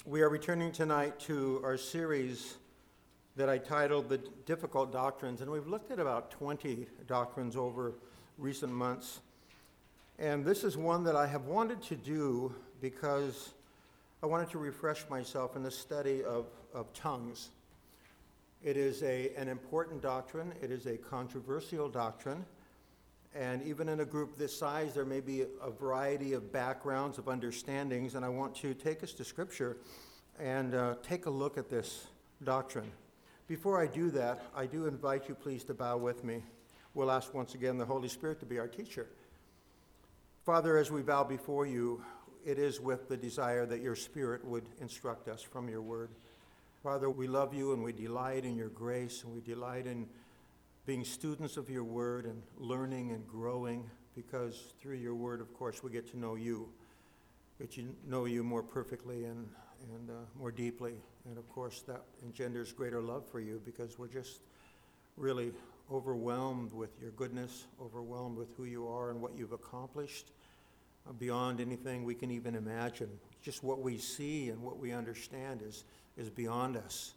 We are returning tonight to our series that I titled The Difficult Doctrines, and we've looked at about 20 doctrines over recent months. And this is one that I have wanted to do because I wanted to refresh myself in the study of tongues. It is an important doctrine. It is a controversial doctrine. And even in a group this size, there may be a variety of backgrounds, of understandings, and I want to take us to Scripture and take a look at this doctrine. Before I do that, I do invite you please to bow with me. We'll ask once again the Holy Spirit to be our teacher. Father, as we bow before you, it is with the desire that your Spirit would instruct us from your word. Father, we love you and we delight in your grace and we delight in being students of your word and learning and growing, because through your word, of course, we get to know you more perfectly and more deeply. And of course, that engenders greater love for you because we're just really overwhelmed with your goodness, overwhelmed with who you are and what you've accomplished beyond anything we can even imagine. Just what we see and what we understand is beyond us.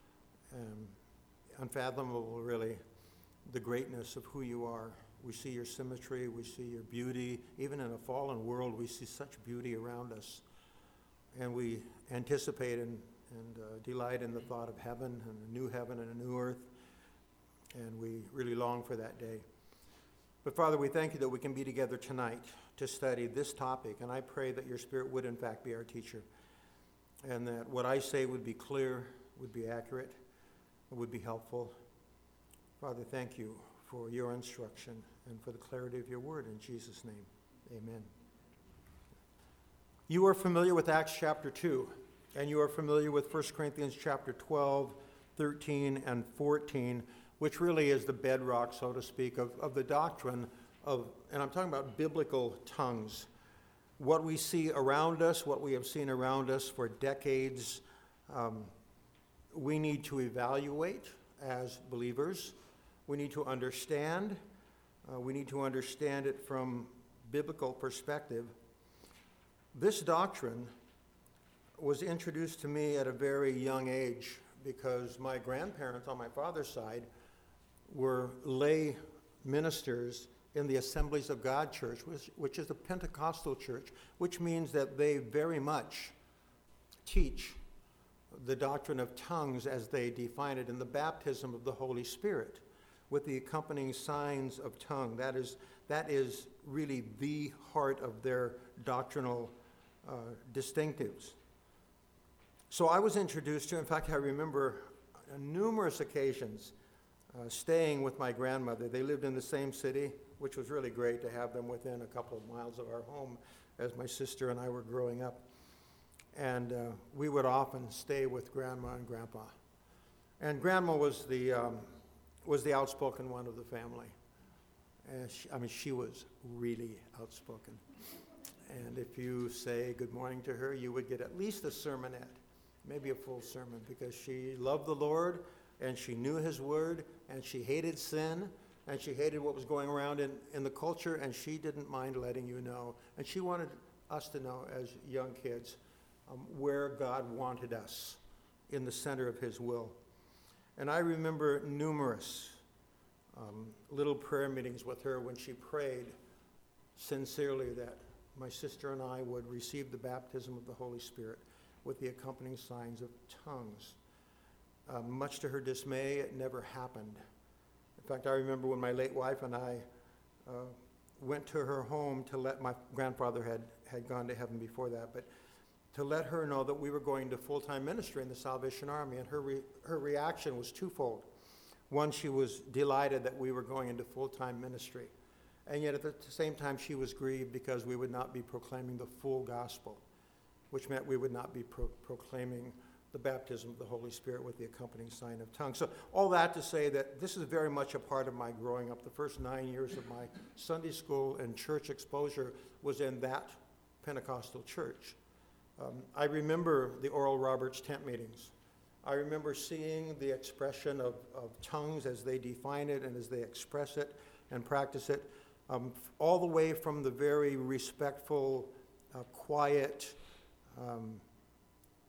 Unfathomable, really, the greatness of who you are. We see your symmetry, we see your beauty. Even in a fallen world, we see such beauty around us. And we anticipate and delight in the thought of heaven and a new heaven and a new earth. And we really long for that day. But Father, we thank you that we can be together tonight to study this topic. And I pray that your Spirit would in fact be our teacher. And that what I say would be clear, would be accurate, would be helpful. Father, thank you for your instruction and for the clarity of your word. In Jesus' name, amen. You are familiar with Acts chapter 2, and you are familiar with 1 Corinthians chapter 12, 13, and 14, which really is the bedrock, so to speak, of the doctrine of, and I'm talking about biblical tongues. What we see around us, what we have seen around us for decades, we need to evaluate as believers. We need to understand. We need to understand it from biblical perspective. This doctrine was introduced to me at a very young age because my grandparents on my father's side were lay ministers in the Assemblies of God Church, which is a Pentecostal church, which means that they very much teach the doctrine of tongues as they define it in the baptism of the Holy Spirit, with the accompanying signs of tongue. That is really the heart of their doctrinal distinctives. So I was introduced to, in fact, I remember on numerous occasions staying with my grandmother. They lived in the same city, which was really great to have them within a couple of miles of our home as my sister and I were growing up. And we would often stay with Grandma and Grandpa. And Grandma was the outspoken one of the family. And she was really outspoken. And if you say good morning to her, you would get at least a sermonette, maybe a full sermon, because she loved the Lord, and she knew his word, and she hated sin, and she hated what was going around in the culture, and she didn't mind letting you know. And she wanted us to know as young kids where God wanted us in the center of his will. And I remember numerous little prayer meetings with her when she prayed sincerely that my sister and I would receive the baptism of the Holy Spirit with the accompanying signs of tongues. Much to her dismay, it never happened. In fact, I remember when my late wife and I went to her home to let, my grandfather had gone to heaven before that, but to let her know that we were going to full-time ministry in the Salvation Army, and her reaction was twofold. One, she was delighted that we were going into full-time ministry, and yet at the same time she was grieved because we would not be proclaiming the full gospel, which meant we would not be proclaiming the baptism of the Holy Spirit with the accompanying sign of tongues. So all that to say that this is very much a part of my growing up. The first 9 years of my Sunday school and church exposure was in that Pentecostal church. I remember the Oral Roberts tent meetings. I remember seeing the expression of tongues as they define it and as they express it and practice it, all the way from the very respectful, quiet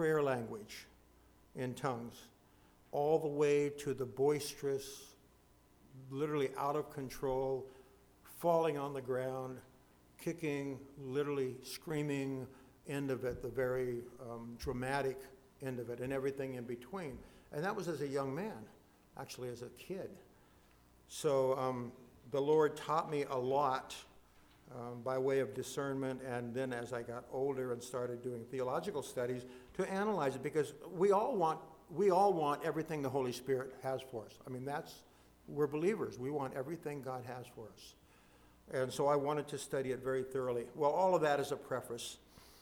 prayer language in tongues, all the way to the boisterous, literally out of control, falling on the ground, kicking, literally screaming end of it, the very dramatic end of it, and everything in between. And that was as a young man, actually as a kid. So the Lord taught me a lot by way of discernment, and then as I got older and started doing theological studies, to analyze it, because we all want everything the Holy Spirit has for us. I mean, we're believers. We want everything God has for us. And so I wanted to study it very thoroughly. Well, all of that is a preface.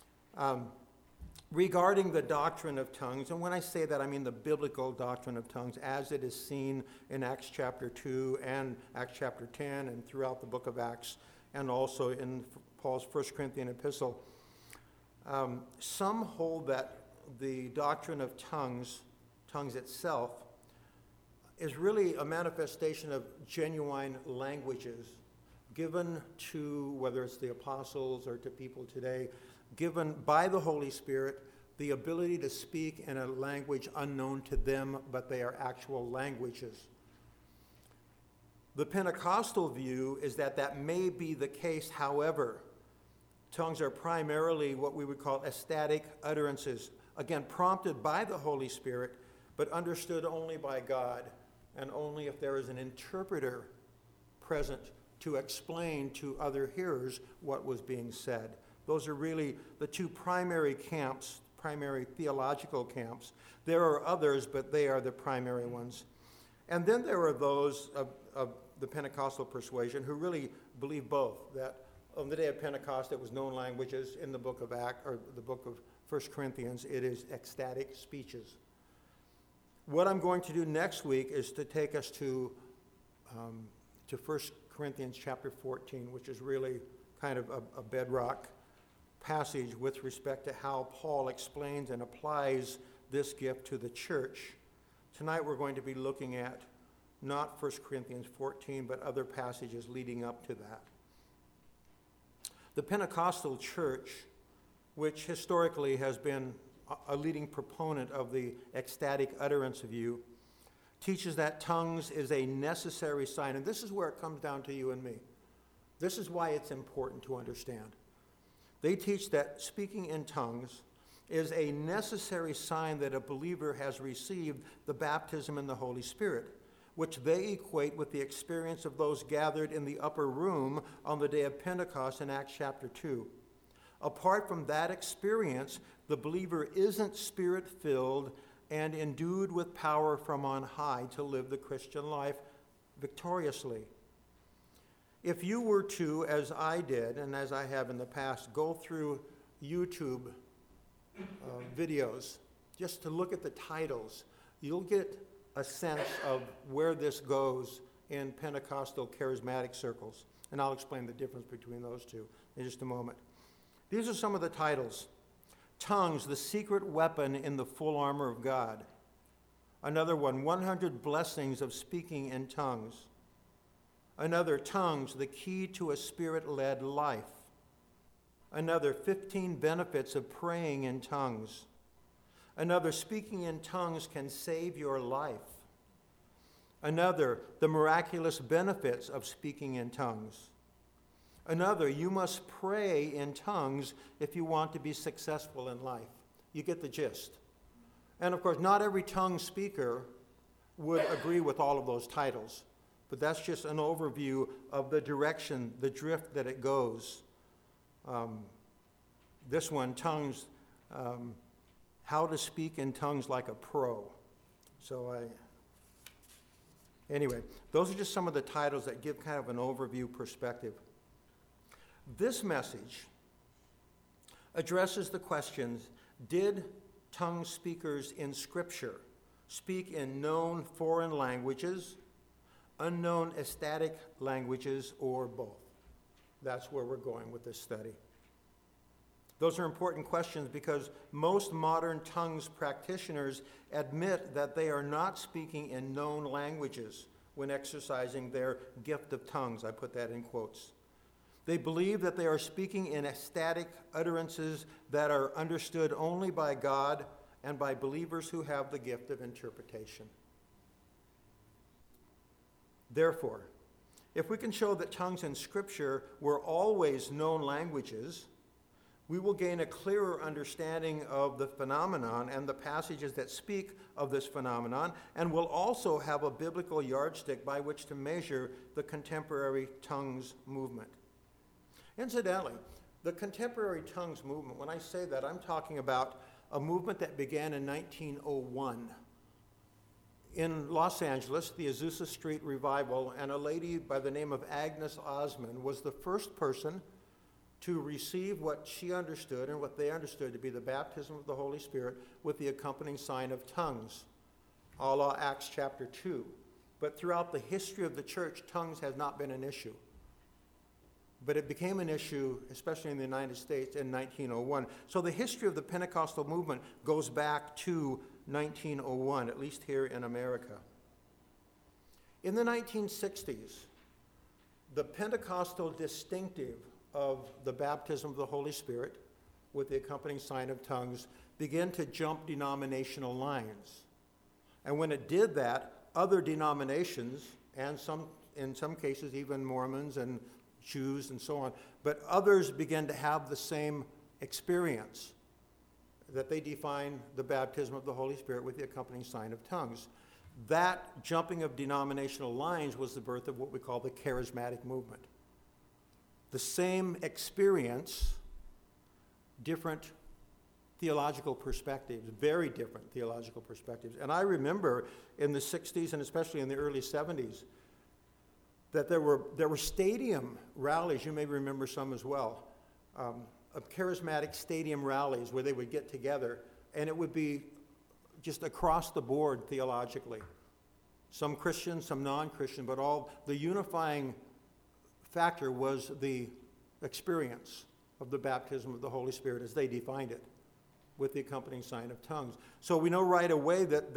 Regarding the doctrine of tongues, and when I say that, I mean the biblical doctrine of tongues as it is seen in Acts chapter 2 and Acts chapter 10 and throughout the book of Acts, and also in Paul's 1 Corinthian epistle. Some hold that the doctrine of tongues itself, is really a manifestation of genuine languages given to, whether it's the apostles or to people today, given by the Holy Spirit the ability to speak in a language unknown to them, but they are actual languages. The Pentecostal view is that that may be the case. However, tongues are primarily what we would call ecstatic utterances, again, prompted by the Holy Spirit, but understood only by God, and only if there is an interpreter present to explain to other hearers what was being said. Those are really the two primary camps, primary theological camps. There are others, but they are the primary ones. And then there are those of the Pentecostal persuasion who really believe both, that on the day of Pentecost it was known languages. In the book of Acts, or the book of 1 Corinthians, it is ecstatic speeches. What I'm going to do next week is to take us to 1 Corinthians chapter 14, which is really kind of a bedrock passage with respect to how Paul explains and applies this gift to the church. Tonight we're going to be looking at not 1 Corinthians 14, but other passages leading up to that. The Pentecostal church, which historically has been a leading proponent of the ecstatic utterance view, teaches that tongues is a necessary sign. And this is where it comes down to you and me. This is why it's important to understand. They teach that speaking in tongues is a necessary sign that a believer has received the baptism in the Holy Spirit, which they equate with the experience of those gathered in the upper room on the day of Pentecost in Acts chapter 2. Apart from that experience, the believer isn't spirit-filled and endued with power from on high to live the Christian life victoriously. If you were to, as I did and as I have in the past, go through YouTube videos just to look at the titles, you'll get a sense of where this goes in Pentecostal charismatic circles. And I'll explain the difference between those two in just a moment. These are some of the titles. Tongues, the secret weapon in the full armor of God. Another one, 100 blessings of speaking in tongues. Another, tongues, the key to a spirit-led life. Another, 15 benefits of praying in tongues. Another, speaking in tongues can save your life. Another, the miraculous benefits of speaking in tongues. Another, you must pray in tongues if you want to be successful in life. You get the gist. And of course, not every tongue speaker would agree with all of those titles, but that's just an overview of the direction, the drift that it goes. This one, tongues, how to speak in tongues like a pro. Anyway, those are just some of the titles that give kind of an overview perspective. This message addresses the questions, did tongue speakers in Scripture speak in known foreign languages, unknown ecstatic languages, or both? That's where we're going with this study. Those are important questions because most modern tongues practitioners admit that they are not speaking in known languages when exercising their gift of tongues. I put that in quotes. They believe that they are speaking in ecstatic utterances that are understood only by God and by believers who have the gift of interpretation. Therefore, if we can show that tongues in Scripture were always known languages, we will gain a clearer understanding of the phenomenon and the passages that speak of this phenomenon, and will also have a biblical yardstick by which to measure the contemporary tongues movement. Incidentally, the contemporary tongues movement, when I say that, I'm talking about a movement that began in 1901. In Los Angeles, the Azusa Street Revival, and a lady by the name of Agnes Osmond was the first person to receive what she understood and what they understood to be the baptism of the Holy Spirit with the accompanying sign of tongues, a la Acts chapter 2. But throughout the history of the church, tongues has not been an issue. But it became an issue, especially in the United States, in 1901. So the history of the Pentecostal movement goes back to 1901, at least here in America. In the 1960s, the Pentecostal distinctive of the baptism of the Holy Spirit with the accompanying sign of tongues began to jump denominational lines. And when it did that, other denominations, and in some cases even Mormons and Jews and so on, but others began to have the same experience, that they define the baptism of the Holy Spirit with the accompanying sign of tongues. That jumping of denominational lines was the birth of what we call the charismatic movement. The same experience, different theological perspectives, very different theological perspectives. And I remember in the 60s and especially in the early 70s that there were stadium rallies, you may remember some as well, of charismatic stadium rallies where they would get together, and it would be just across the board theologically. Some Christian, some non-Christian, but all the unifying factor was the experience of the baptism of the Holy Spirit as they defined it with the accompanying sign of tongues. So we know right away that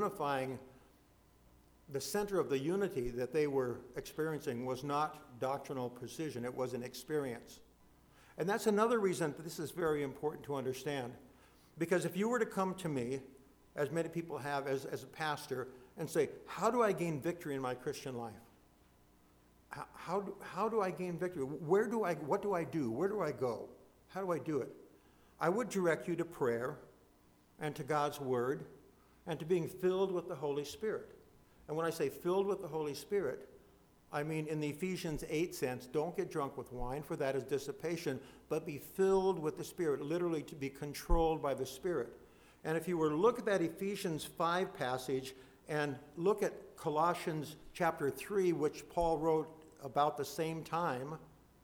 the center of the unity that they were experiencing was not doctrinal precision, it was an experience. And that's another reason that this is very important to understand. Because if you were to come to me, as many people have as a pastor, and say, how do I gain victory in my Christian life? How do I gain victory? What do I do? Where do I go? How do I do it? I would direct you to prayer and to God's Word and to being filled with the Holy Spirit. And when I say filled with the Holy Spirit, I mean in the Ephesians 8 sense, don't get drunk with wine, for that is dissipation, but be filled with the Spirit, literally to be controlled by the Spirit. And if you were to look at that Ephesians 5 passage and look at Colossians chapter 3, which Paul wrote about the same time,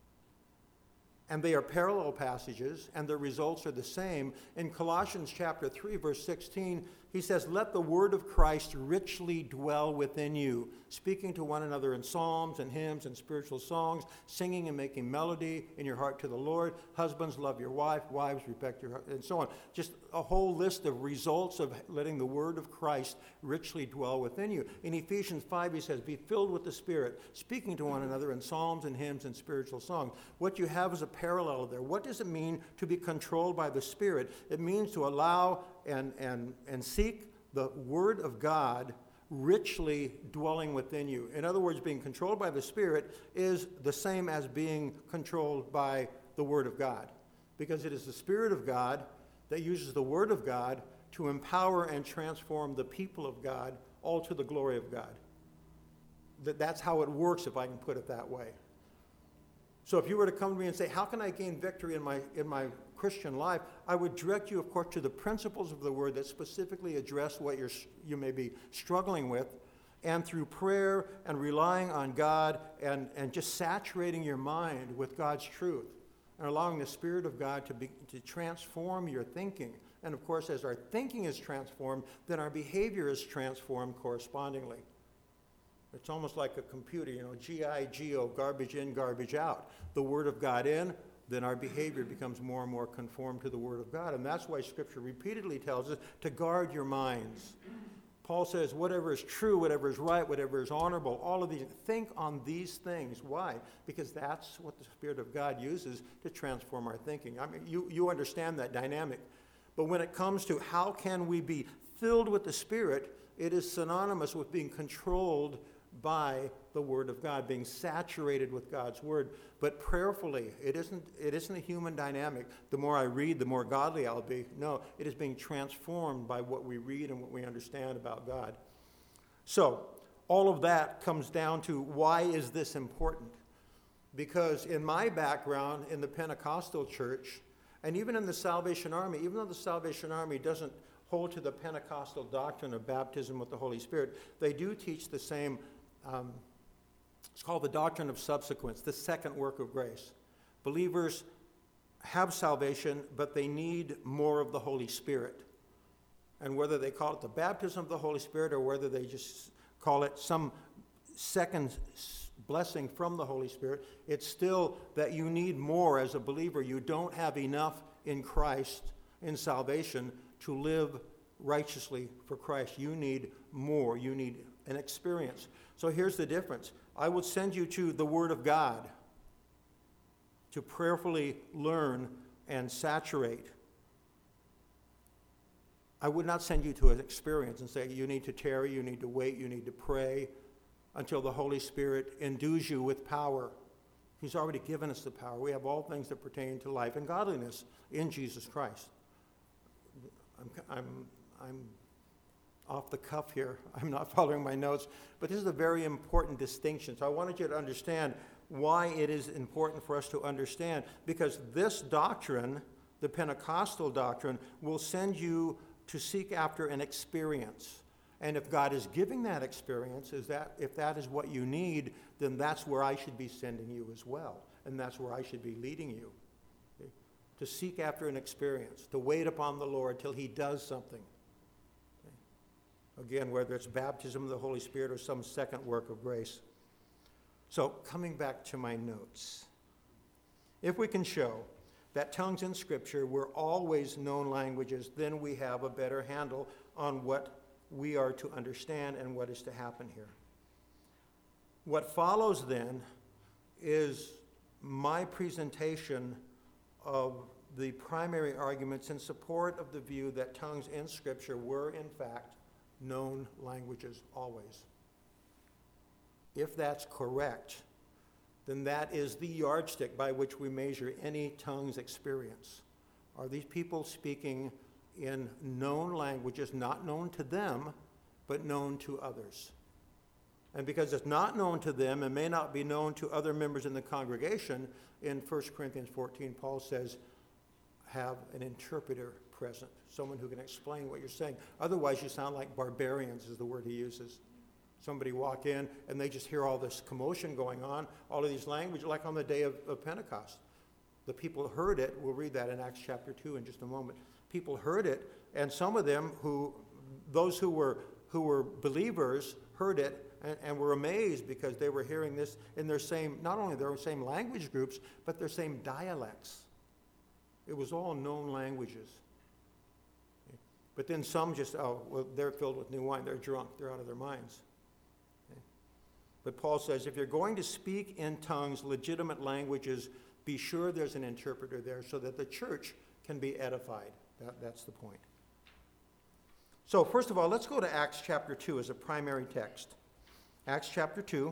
and they are parallel passages, and the results are the same. In Colossians chapter 3, verse 16, he says, let the word of Christ richly dwell within you, speaking to one another in psalms and hymns and spiritual songs, singing and making melody in your heart to the Lord. Husbands, love your wife. Wives, respect your husband, and so on. Just a whole list of results of letting the word of Christ richly dwell within you. In Ephesians 5, he says, be filled with the Spirit, speaking to one another in psalms and hymns and spiritual songs. What you have is a parallel there. What does it mean to be controlled by the Spirit? It means to allow and seek the Word of God richly dwelling within you. In other words, being controlled by the Spirit is the same as being controlled by the Word of God, because it is the Spirit of God that uses the Word of God to empower and transform the people of God, all to the glory of God. That's how it works, if I can put it that way. So if you were to come to me and say, how can I gain victory in my Christian life? I would direct you, of course, to the principles of the Word that specifically address what you may be struggling with, and through prayer and relying on God and just saturating your mind with God's truth and allowing the Spirit of God to transform your thinking. And of course, as our thinking is transformed, then our behavior is transformed correspondingly. It's almost like a computer, G-I-G-O, garbage in, garbage out. The Word of God in, then our behavior becomes more and more conformed to the Word of God. And that's why Scripture repeatedly tells us to guard your minds. Paul says, whatever is true, whatever is right, whatever is honorable, all of these, think on these things. Why? Because that's what the Spirit of God uses to transform our thinking. I mean, you understand that dynamic. But when it comes to how can we be filled with the Spirit, it is synonymous with being controlled by the Word of God, being saturated with God's Word. But prayerfully, it isn't a human dynamic. The more I read, the more godly I'll be. No, it is being transformed by what we read and what we understand about God. So, all of that comes down to, why is this important? Because in my background in the Pentecostal church, and even in the Salvation Army, even though the Salvation Army doesn't hold to the Pentecostal doctrine of baptism with the Holy Spirit, they do teach the same, it's called the doctrine of subsequence, the second work of grace. Believers have salvation, but they need more of the Holy Spirit. And whether they call it the baptism of the Holy Spirit or whether they just call it some second blessing from the Holy Spirit, it's still that you need more as a believer. You don't have enough in Christ, in salvation, to live righteously for Christ. You need more. You need an experience. So here's the difference. I would send you to the Word of God to prayerfully learn and saturate. I would not send you to an experience and say, you need to tarry, you need to wait, you need to pray until the Holy Spirit endues you with power. He's already given us the power. We have all things that pertain to life and godliness in Jesus Christ. I'm off the cuff here. I'm not following my notes, but this is a very important distinction. So I wanted you to understand why it is important for us to understand, because this doctrine, the Pentecostal doctrine, will send you to seek after an experience. And if God is giving that experience, if that is what you need, then that's where I should be sending you as well. And that's where I should be leading you. Okay? To seek after an experience, to wait upon the Lord till he does something. Okay? Again, whether it's baptism of the Holy Spirit or some second work of grace. So, coming back to my notes. If we can show that tongues in Scripture were always known languages, then we have a better handle on what we are to understand and what is to happen here. What follows then is my presentation of the primary arguments in support of the view that tongues in Scripture were in fact known languages always. If that's correct, then that is the yardstick by which we measure any tongues experience. Are these people speaking in known languages, not known to them, but known to others? And because it's not known to them and may not be known to other members in the congregation, in 1 Corinthians 14, Paul says, have an interpreter present, someone who can explain what you're saying. Otherwise, you sound like barbarians, is the word he uses. Somebody walk in and they just hear all this commotion going on, all of these languages, like on the day of Pentecost. The people heard it. We'll read that in Acts chapter 2 in just a moment. People heard it, and some of them, those who were believers, heard it and were amazed because they were hearing this in their same, not only their same language groups, but their same dialects. It was all known languages. But then some just, they're filled with new wine. They're drunk. They're out of their minds. But Paul says, if you're going to speak in tongues, legitimate languages, be sure there's an interpreter there so that the church can be edified. That's the point. So first of all, let's go to Acts chapter 2 as a primary text. Acts chapter 2.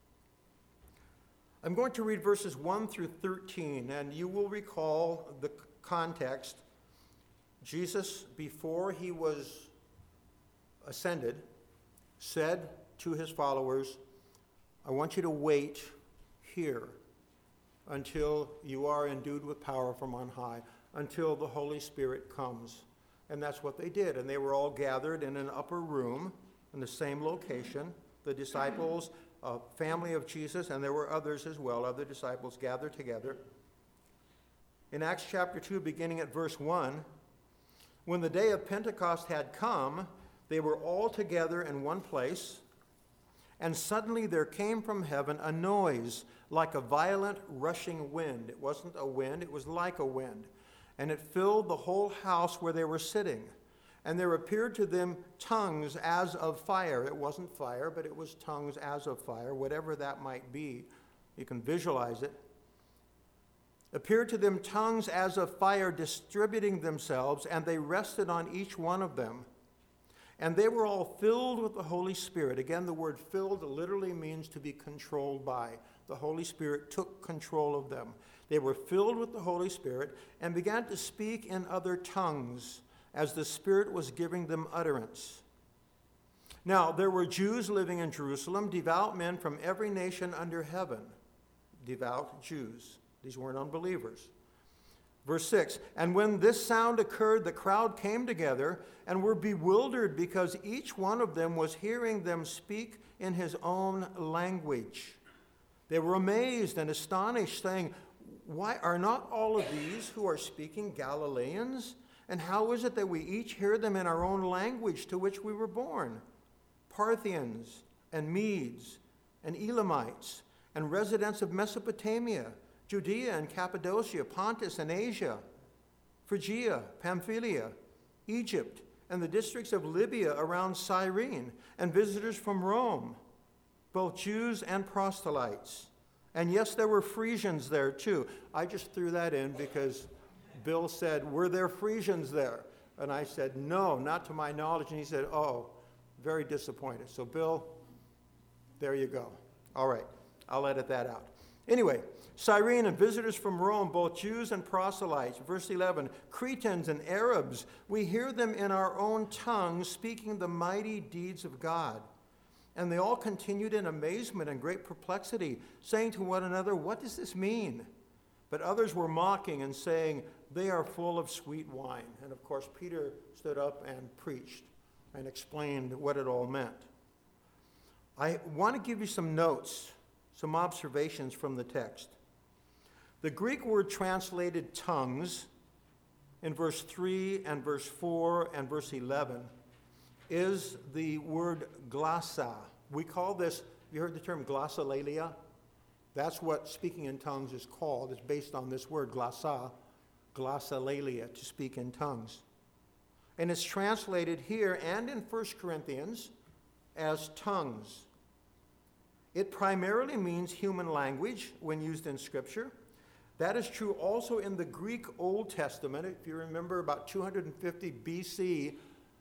I'm going to read verses 1 through 13, and you will recall the context. Jesus, before he was ascended, said to his followers, I want you to wait here until you are endued with power from on high, until the Holy Spirit comes. And that's what they did. And they were all gathered in an upper room in the same location. The disciples, family of Jesus, and there were others as well, other disciples gathered together. In Acts chapter 2, beginning at verse 1, when the day of Pentecost had come, they were all together in one place, and suddenly there came from heaven a noise like a violent rushing wind. It wasn't a wind, it was like a wind. And it filled the whole house where they were sitting. And there appeared to them tongues as of fire. It wasn't fire, but it was tongues as of fire, whatever that might be. You can visualize it. appeared to them tongues as of fire distributing themselves, and they rested on each one of them. And they were all filled with the Holy Spirit. Again, the word filled literally means to be controlled by. The Holy Spirit took control of them. They were filled with the Holy Spirit and began to speak in other tongues as the Spirit was giving them utterance. Now, there were Jews living in Jerusalem, devout men from every nation under heaven. Devout Jews. These weren't unbelievers. Verse 6, and when this sound occurred, the crowd came together and were bewildered because each one of them was hearing them speak in his own language. They were amazed and astonished, saying, why are not all of these who are speaking Galileans? And how is it that we each hear them in our own language to which we were born? Parthians and Medes and Elamites and residents of Mesopotamia, Judea and Cappadocia, Pontus and Asia, Phrygia, Pamphylia, Egypt, and the districts of Libya around Cyrene, and visitors from Rome, both Jews and proselytes. And yes, there were Frisians there too. I just threw that in because Bill said, were there Frisians there? And I said, no, not to my knowledge. And he said, oh, very disappointed. So Bill, there you go. All right, I'll edit that out. Anyway, Cyrene and visitors from Rome, both Jews and proselytes. Verse 11, Cretans and Arabs, we hear them in our own tongues speaking the mighty deeds of God. And they all continued in amazement and great perplexity, saying to one another, what does this mean? But others were mocking and saying, they are full of sweet wine. And of course, Peter stood up and preached and explained what it all meant. I want to give you some notes, some observations from the text. The Greek word translated tongues in verse 3 and verse 4 and verse 11 is the word glossa. We call this, you heard the term glossolalia? That's what speaking in tongues is called. It's based on this word glossa, glossolalia, to speak in tongues. And it's translated here and in 1 Corinthians as tongues. It primarily means human language when used in Scripture. That is true also in the Greek Old Testament. If you remember, about 250 BC,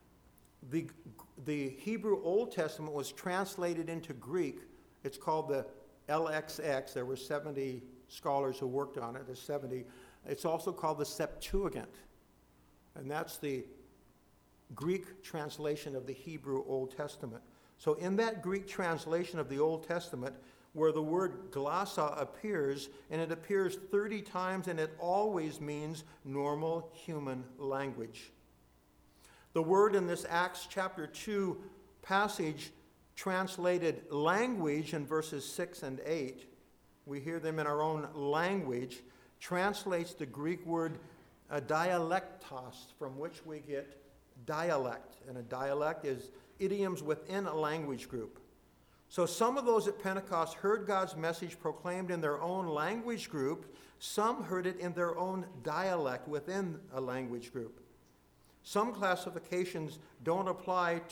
the Hebrew Old Testament was translated into Greek. It's called the LXX. There were 70 scholars who worked on it. There's 70. It's also called the Septuagint. And that's the Greek translation of the Hebrew Old Testament. So in that Greek translation of the Old Testament, where the word glossa appears, and it appears 30 times, and it always means normal human language. The word in this Acts chapter 2 passage translated language in verses 6 and 8, we hear them in our own language, translates the Greek word dialectos, from which we get dialect. And a dialect is idioms within a language group. So some of those at Pentecost heard God's message proclaimed in their own language group. Some heard it in their own dialect within a language group. Such classifications don't apply.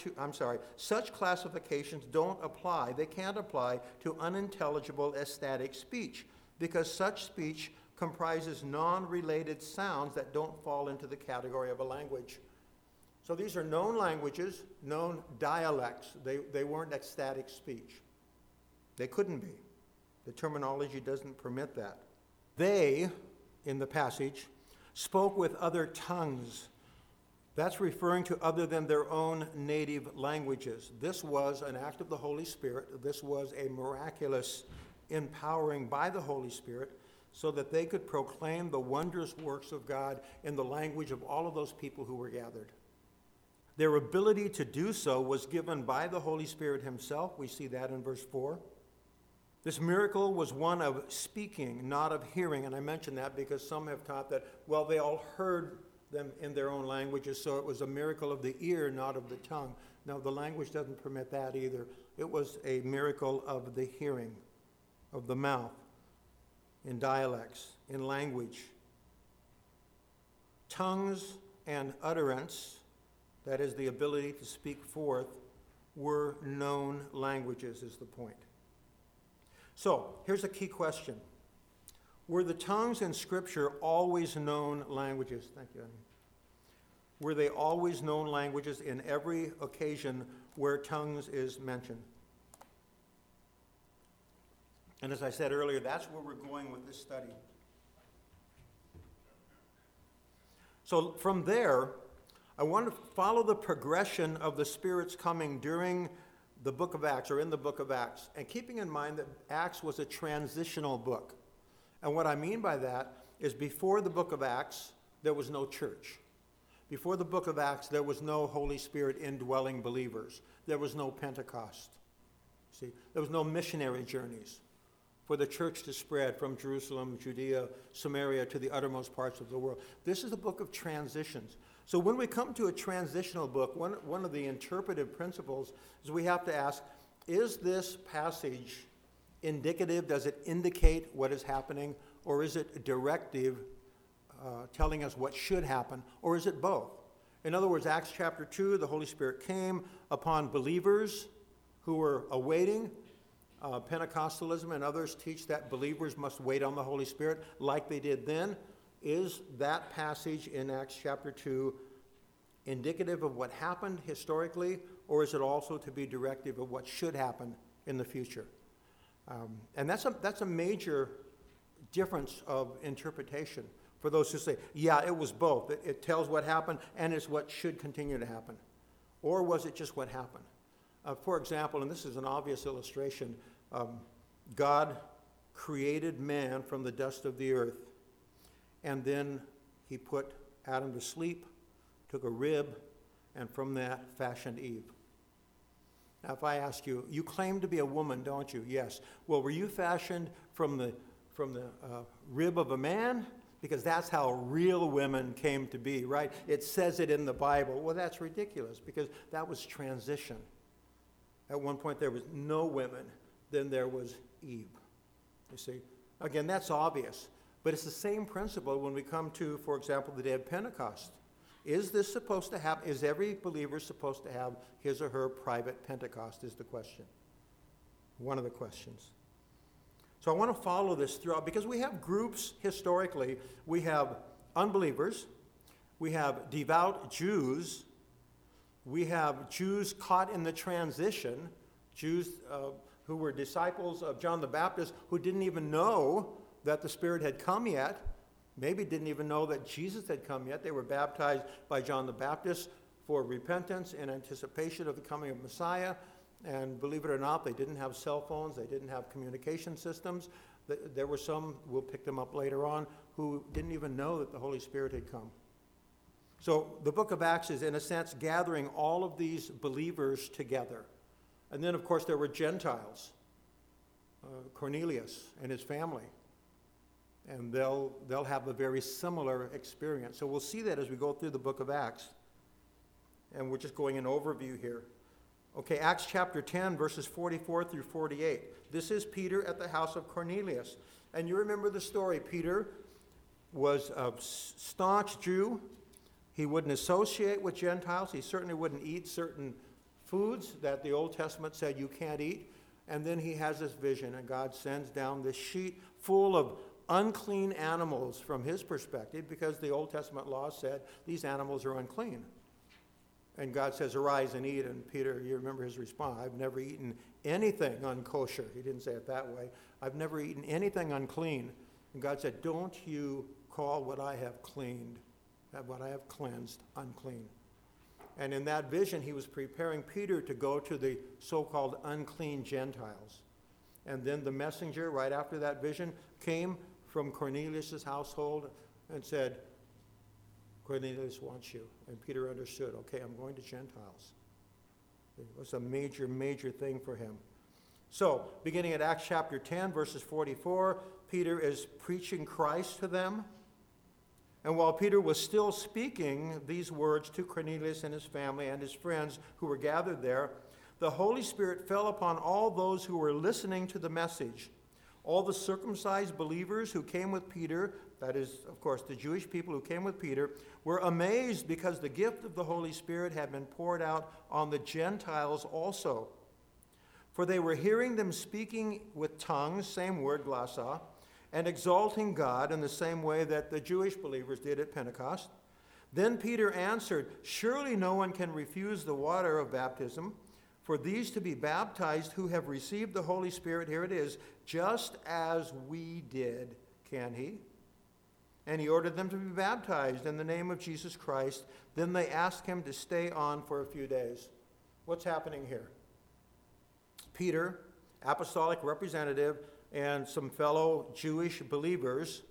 They can't apply to unintelligible ecstatic speech, because such speech comprises non-related sounds that don't fall into the category of a language. So these are known languages, known dialects. They weren't ecstatic speech. They couldn't be. The terminology doesn't permit that. They, in the passage, spoke with other tongues. That's referring to other than their own native languages. This was an act of the Holy Spirit. This was a miraculous empowering by the Holy Spirit so that they could proclaim the wondrous works of God in the language of all of those people who were gathered. Their ability to do so was given by the Holy Spirit himself. We see that in verse 4. This miracle was one of speaking, not of hearing. And I mention that because some have taught that, well, they all heard them in their own languages, so it was a miracle of the ear, not of the tongue. No, the language doesn't permit that either. It was a miracle of the hearing, of the mouth, in dialects, in language. Tongues and utterance, that is the ability to speak forth, were known languages, is the point. So, here's a key question. Were the tongues in Scripture always known languages? Thank you, Annie. Were they always known languages in every occasion where tongues is mentioned? And as I said earlier, that's where we're going with this study. So from there, I want to follow the progression of the Spirit's coming during the book of Acts, or in the book of Acts, and keeping in mind that Acts was a transitional book. And what I mean by that is before the book of Acts, there was no church. Before the book of Acts, there was no Holy Spirit indwelling believers. There was no Pentecost. See, there was no missionary journeys for the church to spread from Jerusalem, Judea, Samaria, to the uttermost parts of the world. This is a book of transitions. So when we come to a transitional book, one of the interpretive principles is we have to ask, is this passage indicative? Does it indicate what is happening? Or is it directive, telling us what should happen? Or is it both? In other words, Acts chapter 2, the Holy Spirit came upon believers who were awaiting. Pentecostalism and others teach that believers must wait on the Holy Spirit like they did then. Is that passage in Acts chapter 2 indicative of what happened historically, or is it also to be directive of what should happen in the future? And that's a major difference of interpretation for those who say, yeah, it was both. It tells what happened and it's what should continue to happen. Or was it just what happened? For example, and this is an obvious illustration, God created man from the dust of the earth, and then he put Adam to sleep, took a rib, and from that fashioned Eve. Now, if I ask you, you claim to be a woman, don't you? Yes. Well, were you fashioned from the rib of a man? Because that's how real women came to be, right? It says it in the Bible. Well, that's ridiculous, because that was transition. At one point, there was no women. Then there was Eve. You see? Again, that's obvious. But it's the same principle when we come to, for example, the day of Pentecost. Is this supposed to happen? Is every believer supposed to have his or her private Pentecost, is the question. One of the questions. So I want to follow this throughout, because we have groups historically. We have unbelievers. We have devout Jews. We have Jews caught in the transition, Jews who were disciples of John the Baptist who didn't even know that the Spirit had come yet, maybe didn't even know that Jesus had come yet. They were baptized by John the Baptist for repentance in anticipation of the coming of Messiah. And believe it or not, they didn't have cell phones, they didn't have communication systems. There were some, we'll pick them up later on, who didn't even know that the Holy Spirit had come. So the book of Acts is, in a sense, gathering all of these believers together. And then, of course, there were Gentiles, Cornelius and his family. And they'll have a very similar experience. So we'll see that as we go through the book of Acts. And we're just going in overview here. Okay, Acts chapter 10, verses 44 through 48. This is Peter at the house of Cornelius. And you remember the story. Peter was a staunch Jew. He wouldn't associate with Gentiles. He certainly wouldn't eat certain foods that the Old Testament said you can't eat. And then he has this vision, and God sends down this sheet full of unclean animals from his perspective, because the Old Testament law said these animals are unclean. And God says, arise and eat. And Peter, you remember his response, I've never eaten anything unkosher. He didn't say it that way. I've never eaten anything unclean. And God said, don't you call what I have cleaned, what I have cleansed, unclean. And in that vision, he was preparing Peter to go to the so-called unclean Gentiles. And then the messenger, right after that vision, came from Cornelius' household and said, Cornelius wants you. And Peter understood, okay, I'm going to Gentiles. It was a major, major thing for him. So, beginning at Acts chapter 10, verses 44, Peter is preaching Christ to them. And while Peter was still speaking these words to Cornelius and his family and his friends who were gathered there, the Holy Spirit fell upon all those who were listening to the message. All the circumcised believers who came with Peter, that is, of course, the Jewish people who came with Peter, were amazed because the gift of the Holy Spirit had been poured out on the Gentiles also. For they were hearing them speaking with tongues, same word, glossa, and exalting God in the same way that the Jewish believers did at Pentecost. Then Peter answered, "Surely no one can refuse the water of baptism for these to be baptized who have received the Holy Spirit," here it is, "just as we did, can he?" And he ordered them to be baptized in the name of Jesus Christ. Then they asked him to stay on for a few days. What's happening here? Peter, apostolic representative, and some fellow Jewish believers,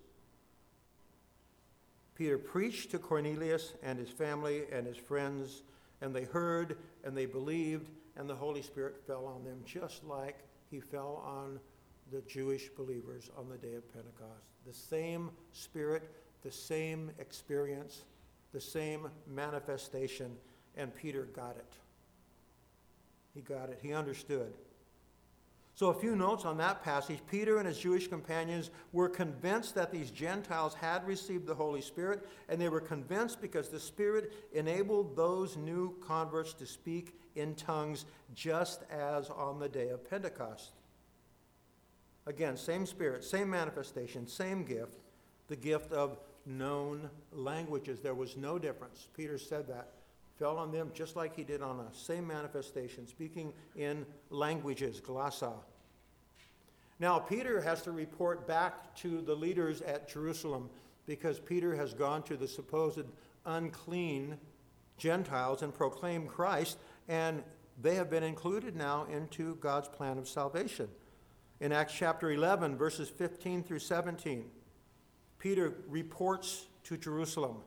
Peter preached to Cornelius and his family and his friends, and they heard and they believed, and the Holy Spirit fell on them just like he fell on the Jewish believers on the day of Pentecost. The same Spirit, the same experience, the same manifestation, and Peter got it. He got it. He understood. So a few notes on that passage. Peter and his Jewish companions were convinced that these Gentiles had received the Holy Spirit, and they were convinced because the Spirit enabled those new converts to speak in tongues just as on the day of Pentecost. Again, same Spirit, same manifestation, same gift, the gift of known languages. There was no difference. Peter said that. Fell on them just like he did on us. Same manifestation, speaking in languages, glossa. Now, Peter has to report back to the leaders at Jerusalem because Peter has gone to the supposed unclean Gentiles and proclaimed Christ, and they have been included now into God's plan of salvation. In Acts chapter 11, verses 15 through 17, Peter reports to Jerusalem.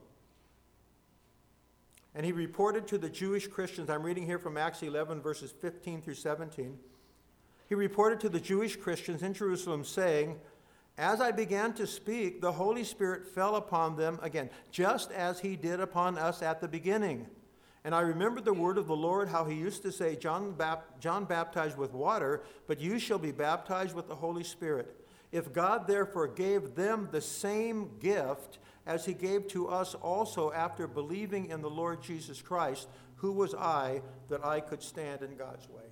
And he reported to the Jewish Christians, I'm reading here from Acts 11, verses 15 through 17. He reported to the Jewish Christians in Jerusalem, saying, "As I began to speak, the Holy Spirit fell upon them again, just as he did upon us at the beginning. And I remembered the word of the Lord, how he used to say, John baptized with water, but you shall be baptized with the Holy Spirit. If God therefore gave them the same gift as he gave to us also after believing in the Lord Jesus Christ, who was I that I could stand in God's way?"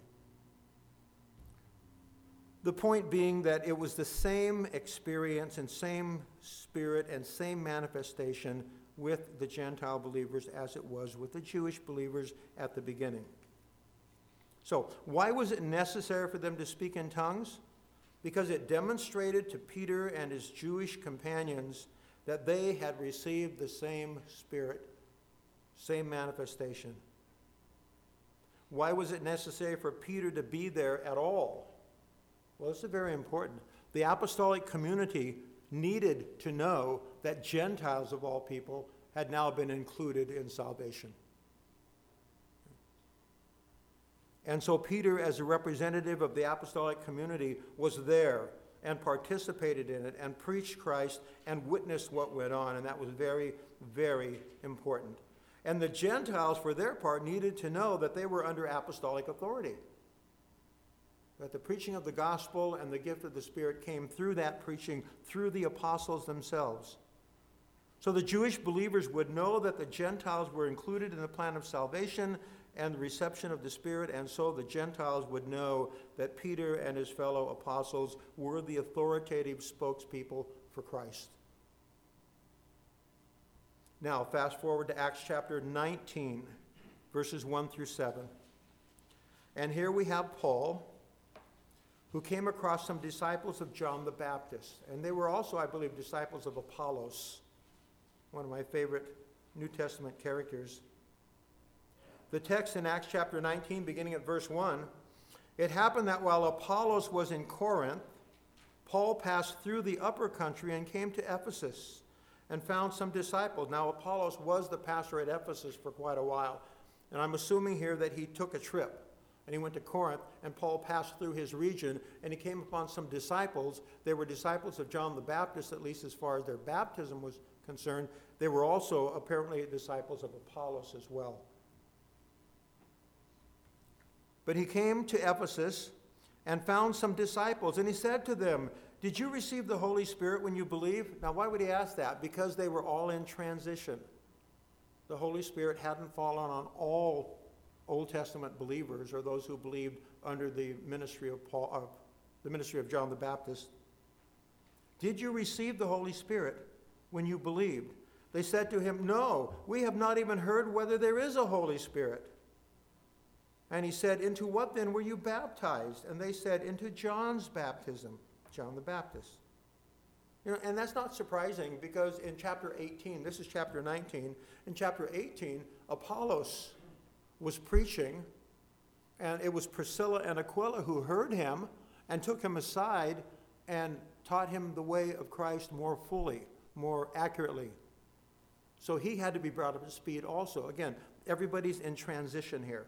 The point being that it was the same experience and same Spirit and same manifestation with the Gentile believers as it was with the Jewish believers at the beginning. So, why was it necessary for them to speak in tongues? Because it demonstrated to Peter and his Jewish companions that they had received the same Spirit, same manifestation. Why was it necessary for Peter to be there at all? Well, this is very important. The apostolic community needed to know that Gentiles of all people had now been included in salvation. And so Peter, as a representative of the apostolic community, was there and participated in it and preached Christ and witnessed what went on, and that was very, very important. And the Gentiles, for their part, needed to know that they were under apostolic authority, that the preaching of the gospel and the gift of the Spirit came through that preaching, through the apostles themselves. So the Jewish believers would know that the Gentiles were included in the plan of salvation and the reception of the Spirit, and so the Gentiles would know that Peter and his fellow apostles were the authoritative spokespeople for Christ. Now, fast forward to Acts chapter 19, verses 1 through 7. And here we have Paul, who came across some disciples of John the Baptist. And they were also, I believe, disciples of Apollos, one of my favorite New Testament characters. The text in Acts chapter 19, beginning at verse 1, "It happened that while Apollos was in Corinth, Paul passed through the upper country and came to Ephesus and found some disciples." Now, Apollos was the pastor at Ephesus for quite a while. And I'm assuming here that he took a trip. And he went to Corinth, and Paul passed through his region, and he came upon some disciples. They were disciples of John the Baptist, at least as far as their baptism was concerned. They were also apparently disciples of Apollos as well. But he came to Ephesus and found some disciples, and he said to them, "Did you receive the Holy Spirit when you believed?" Now, why would he ask that? Because they were all in transition. The Holy Spirit hadn't fallen on all Old Testament believers or those who believed under the ministry of John the Baptist. Did you receive the Holy Spirit when you believed? They said to him, No, we have not even heard whether there is a Holy Spirit. And he said, Into what then were you baptized? And they said, Into John's baptism, John the Baptist. And that's not surprising, because in chapter 18, this is chapter 19, in chapter 18, Apollos was preaching, and it was Priscilla and Aquila who heard him and took him aside and taught him the way of Christ more fully, more accurately. So he had to be brought up to speed also. Again, everybody's in transition here.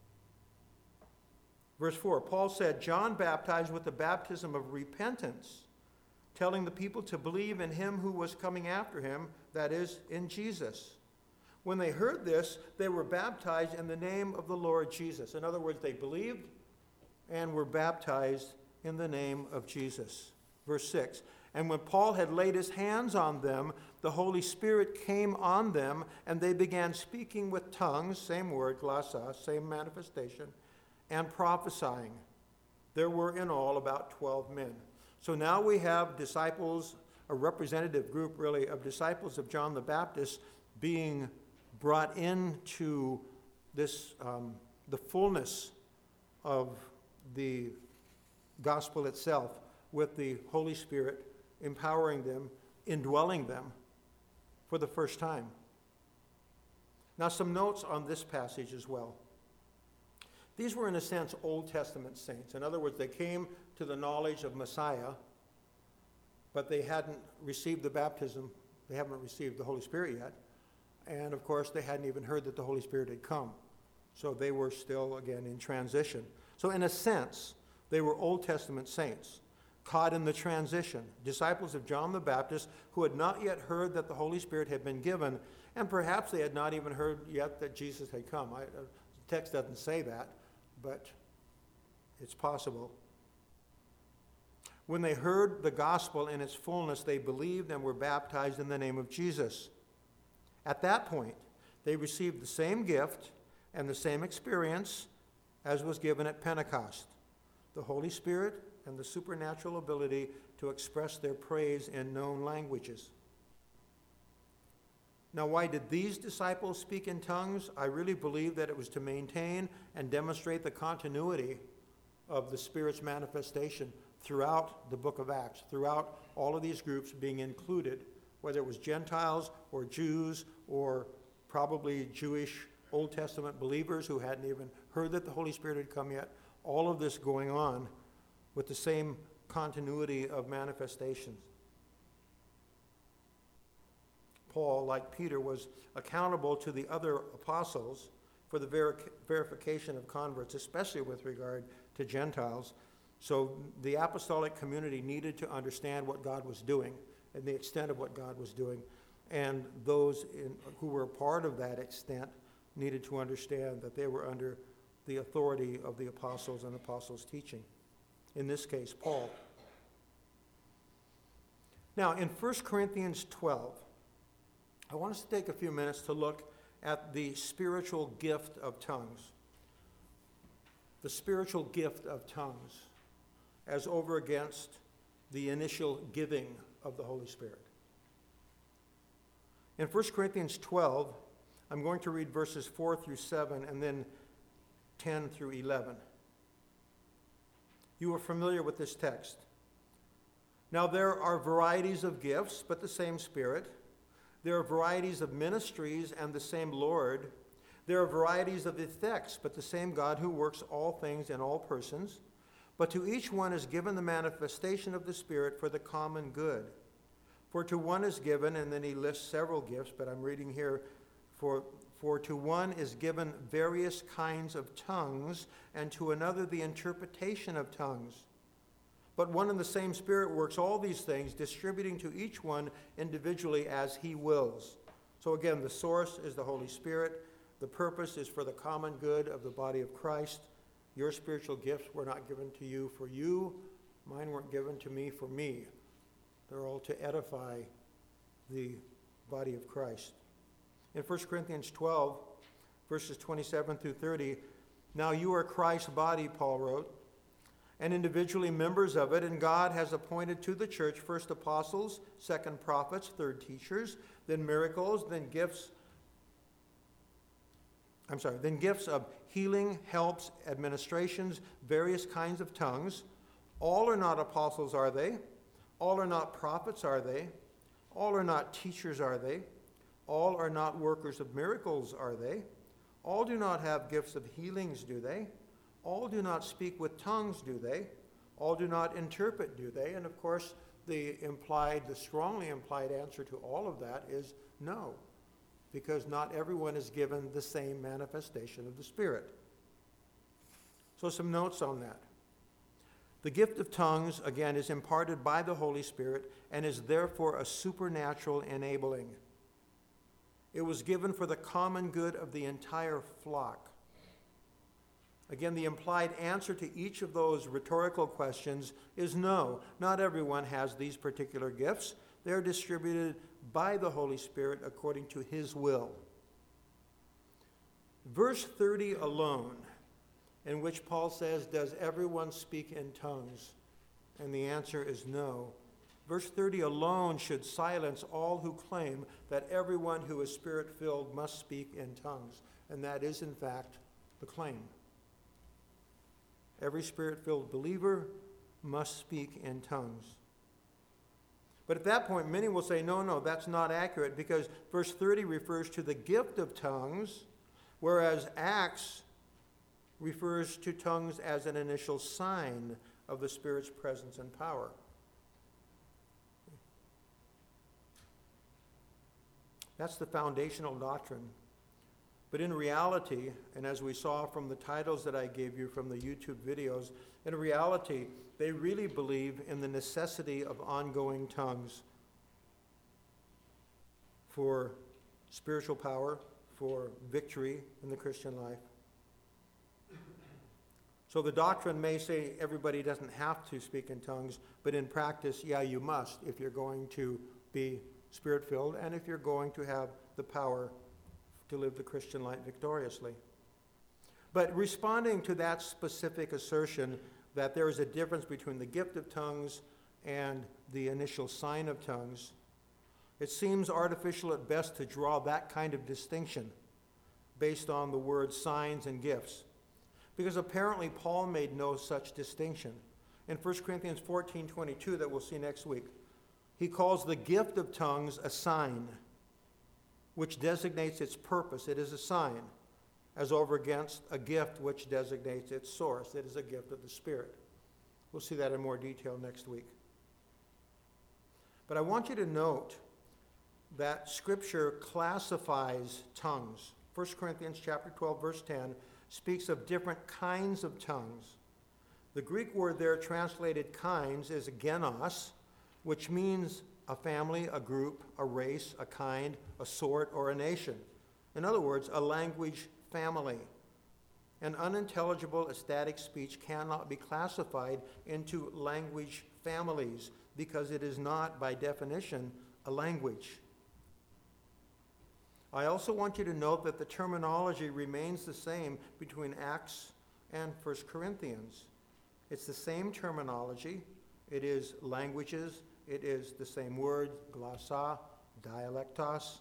Verse 4, Paul said, John baptized with the baptism of repentance, telling the people to believe in him who was coming after him, that is, in Jesus. When they heard this, they were baptized in the name of the Lord Jesus. In other words, they believed and were baptized in the name of Jesus. Verse 6, and when Paul had laid his hands on them, the Holy Spirit came on them, and they began speaking with tongues, same word, glossa, same manifestation, and prophesying. There were in all about 12 men. So now we have disciples, a representative group really of disciples of John the Baptist being brought into this, the fullness of the gospel itself, with the Holy Spirit empowering them, indwelling them for the first time. Now, some notes on this passage as well. These were, in a sense, Old Testament saints. In other words, they came to the knowledge of Messiah, but they hadn't received the baptism. They haven't received the Holy Spirit yet. And, of course, they hadn't even heard that the Holy Spirit had come. So they were still, again, in transition. So, in a sense, they were Old Testament saints, caught in the transition, disciples of John the Baptist who had not yet heard that the Holy Spirit had been given, and perhaps they had not even heard yet that Jesus had come. The text doesn't say that, but it's possible. When they heard the gospel in its fullness, they believed and were baptized in the name of Jesus. At that point, they received the same gift and the same experience as was given at Pentecost, the Holy Spirit and the supernatural ability to express their praise in known languages. Now, why did these disciples speak in tongues? I really believe that it was to maintain and demonstrate the continuity of the Spirit's manifestation throughout the book of Acts, throughout all of these groups being included, whether it was Gentiles or Jews or probably Jewish Old Testament believers who hadn't even heard that the Holy Spirit had come yet, all of this going on with the same continuity of manifestations. Paul, like Peter, was accountable to the other apostles for the verification of converts, especially with regard to Gentiles. So the apostolic community needed to understand what God was doing and the extent of what God was doing. And those who were part of that extent needed to understand that they were under the authority of the apostles and apostles' teaching. In this case, Paul. Now, in 1 Corinthians 12, I want us to take a few minutes to look at the spiritual gift of tongues. The spiritual gift of tongues as over against the initial giving of the Holy Spirit. In 1 Corinthians 12, I'm going to read verses 4 through 7 and then 10 through 11. You are familiar with this text. Now there are varieties of gifts, but the same Spirit. There are varieties of ministries and the same Lord. There are varieties of effects, but the same God who works all things in all persons. But to each one is given the manifestation of the Spirit for the common good. For to one is given, and then he lists several gifts, but I'm reading here, for to one is given various kinds of tongues, and to another the interpretation of tongues. But one and the same Spirit works all these things, distributing to each one individually as he wills. So again, the source is the Holy Spirit. The purpose is for the common good of the body of Christ. Your spiritual gifts were not given to you for you. Mine weren't given to me for me. They're all to edify the body of Christ. In 1 Corinthians 12, verses 27 through 30, now you are Christ's body, Paul wrote, and individually members of it, and God has appointed to the church first apostles, second prophets, third teachers, then miracles, then gifts of healing, helps, administrations, various kinds of tongues. All are not apostles, are they? All are not prophets, are they? All are not teachers, are they? All are not workers of miracles, are they? All do not have gifts of healings, do they? All do not speak with tongues, do they? All do not interpret, do they? And of course, the strongly implied answer to all of that is no, because not everyone is given the same manifestation of the Spirit. So some notes on that. The gift of tongues, again, is imparted by the Holy Spirit and is therefore a supernatural enabling. It was given for the common good of the entire flock. Again, the implied answer to each of those rhetorical questions is no. Not everyone has these particular gifts. They're distributed by the Holy Spirit according to His will. Verse 30 alone, in which Paul says, "Does everyone speak in tongues?" And the answer is no. Verse 30 alone should silence all who claim that everyone who is Spirit-filled must speak in tongues. And that is, in fact, the claim. Every Spirit-filled believer must speak in tongues. But at that point, many will say, no, that's not accurate, because verse 30 refers to the gift of tongues, whereas Acts refers to tongues as an initial sign of the Spirit's presence and power. That's the foundational doctrine. But in reality, and as we saw from the titles that I gave you from the YouTube videos, in reality, they really believe in the necessity of ongoing tongues for spiritual power, for victory in the Christian life. So the doctrine may say everybody doesn't have to speak in tongues, but in practice, yeah, you must if you're going to be Spirit-filled and if you're going to have the power to live the Christian life victoriously. But responding to that specific assertion that there is a difference between the gift of tongues and the initial sign of tongues, it seems artificial at best to draw that kind of distinction based on the words signs and gifts, because apparently Paul made no such distinction. In 1 Corinthians 14:22 that we'll see next week, he calls the gift of tongues a sign, which designates its purpose. It is a sign, as over against a gift which designates its source. It is a gift of the Spirit. We'll see that in more detail next week. But I want you to note that Scripture classifies tongues. 1 Corinthians chapter 12, verse 10 speaks of different kinds of tongues. The Greek word there translated kinds is genos, which means a family, a group, a race, a kind, a sort, or a nation. In other words, a language family. An unintelligible ecstatic speech cannot be classified into language families because it is not, by definition, a language. I also want you to note that the terminology remains the same between Acts and 1 Corinthians. It's the same terminology. It is languages. It is the same word, glossa, dialectos.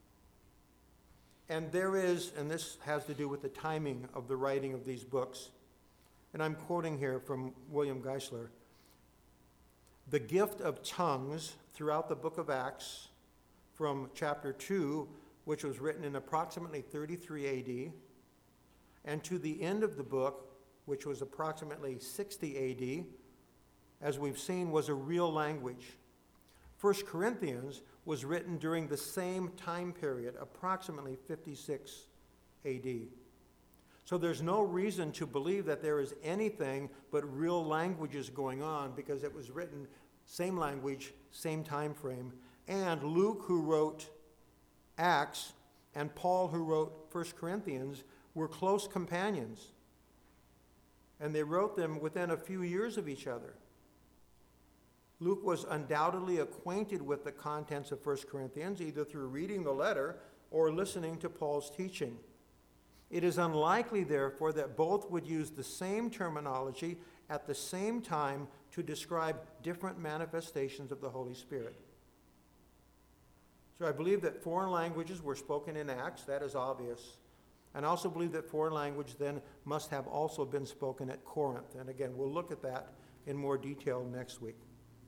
And there is, and this has to do with the timing of the writing of these books, and I'm quoting here from William Geisler, the gift of tongues throughout the book of Acts from chapter 2, which was written in approximately 33 AD, and to the end of the book, which was approximately 60 AD, as we've seen, was a real language. 1 Corinthians was written during the same time period, approximately 56 AD. So there's no reason to believe that there is anything but real languages going on, because it was written same language, same time frame. And Luke, who wrote Acts, and Paul, who wrote 1 Corinthians, were close companions. And they wrote them within a few years of each other. Luke was undoubtedly acquainted with the contents of 1 Corinthians, either through reading the letter or listening to Paul's teaching. It is unlikely, therefore, that both would use the same terminology at the same time to describe different manifestations of the Holy Spirit. So I believe that foreign languages were spoken in Acts. That is obvious. And I also believe that foreign language then must have also been spoken at Corinth. And again, we'll look at that in more detail next week.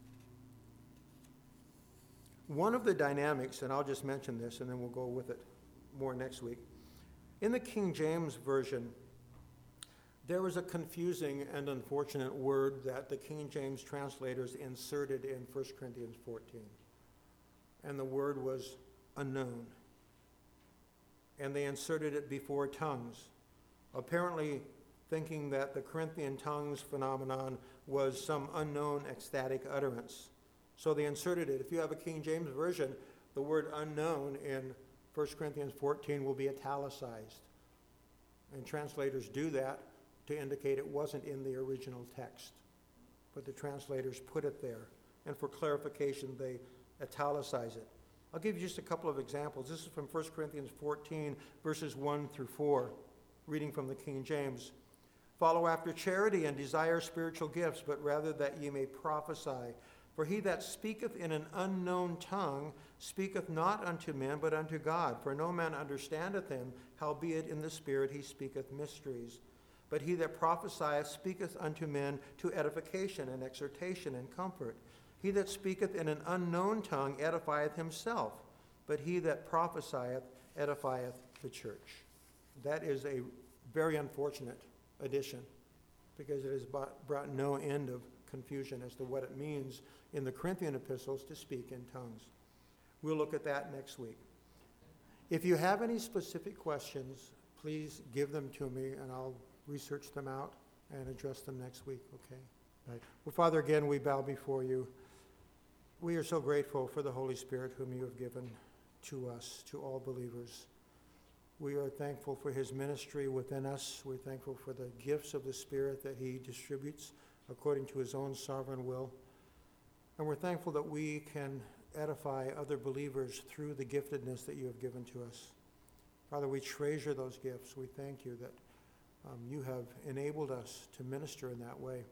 One of the dynamics, and I'll just mention this and then we'll go with it more next week. In the King James Version, there was a confusing and unfortunate word that the King James translators inserted in 1 Corinthians 14. And the word was unknown. And they inserted it before tongues, apparently thinking that the Corinthian tongues phenomenon was some unknown ecstatic utterance. So they inserted it. If you have a King James Version, the word unknown in 1 Corinthians 14 will be italicized. And translators do that to indicate it wasn't in the original text. But the translators put it there. And for clarification, they italicize it. I'll give you just a couple of examples. This is from 1 Corinthians 14, verses 1 through 4, reading from the King James. Follow after charity and desire spiritual gifts, but rather that ye may prophesy. For he that speaketh in an unknown tongue speaketh not unto men, but unto God. For no man understandeth him, howbeit in the Spirit he speaketh mysteries. But he that prophesieth speaketh unto men to edification and exhortation and comfort. He that speaketh in an unknown tongue edifieth himself, but he that prophesieth edifieth the church. That is a very unfortunate addition, because it has brought no end of confusion as to what it means in the Corinthian epistles to speak in tongues. We'll look at that next week. If you have any specific questions, please give them to me, and I'll research them out and address them next week, okay? Right. Well, Father, again, we bow before you. We are so grateful for the Holy Spirit whom you have given to us, to all believers. We are thankful for his ministry within us. We're thankful for the gifts of the Spirit that he distributes according to his own sovereign will. And we're thankful that we can edify other believers through the giftedness that you have given to us. Father, we treasure those gifts. We thank you that you have enabled us to minister in that way.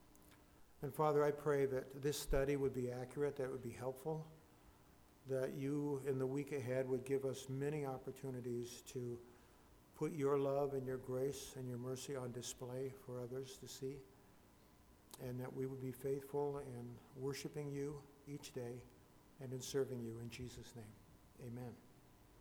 And Father, I pray that this study would be accurate, that it would be helpful, that you in the week ahead would give us many opportunities to put your love and your grace and your mercy on display for others to see, and that we would be faithful in worshiping you each day and in serving you in Jesus' name. Amen.